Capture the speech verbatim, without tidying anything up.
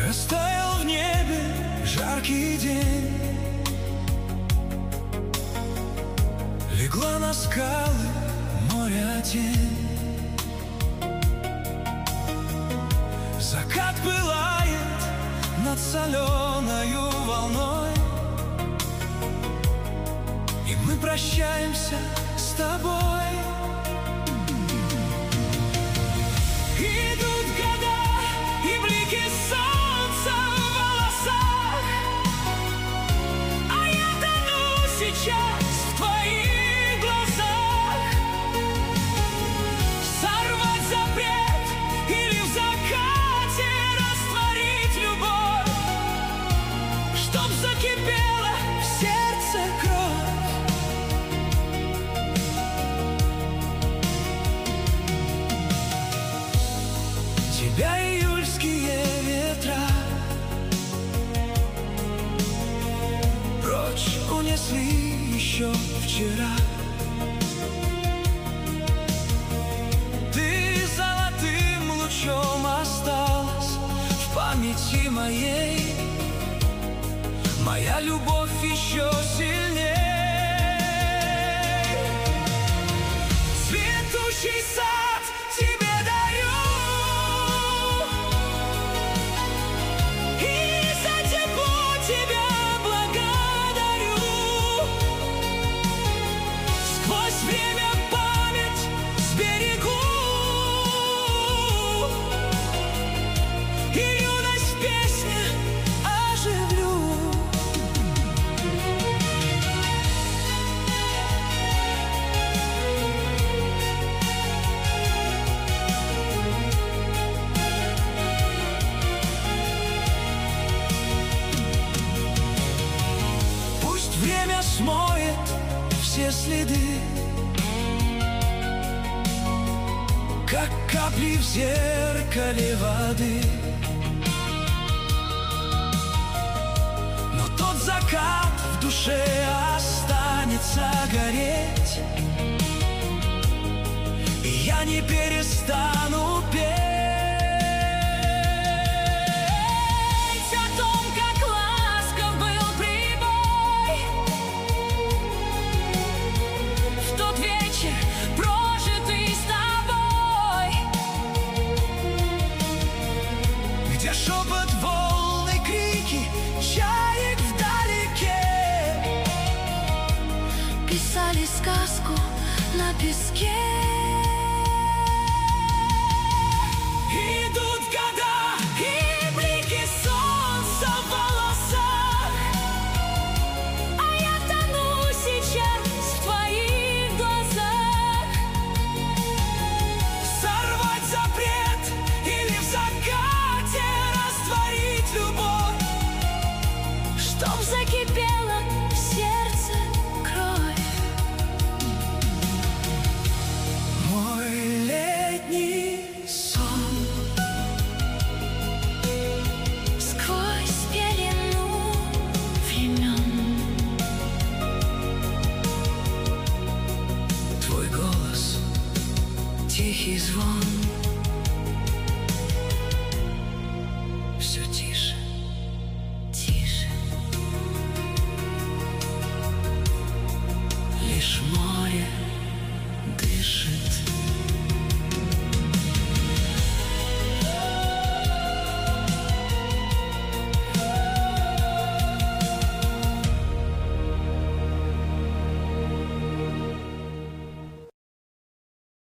Растаял в небе жаркий день, легла на скалы моря тень. Закат пылает над соленою волной, и мы прощаемся с тобой. Идут года и блики солнца в волосах, а я тону сейчас в твоих глазах. Сорвать запрет или в закате растворить любовь, чтоб закипела в сердце кровь. Тебя июльские ветра прочь унесли еще вчера. Ты золотым лучом осталась в памяти моей, моя любовь еще сильней. Цветущий сад тебе дарю, и за тепло тебя благодарю. Сквозь время память сберегу, и юность в песне оживлю. Пусть время смоет все следы, как капли в зеркале воды. Но тот закат в душе останется гореть, и я не перестану петь о том, как ласков был прибой в тот вечер, прожитый с тобой, где шепот волны, крики чаек вдалеке писали сказку на песке. Идут года и блики солнца в волосах, а я тону сейчас в твоих глазах. Сорвать запрет или в закате растворить любовь, чтоб закипела в сердце кровь. Мой летний сон сквозь пелену времен, твой голос — тихий звон. Все тише, тише, лишь мой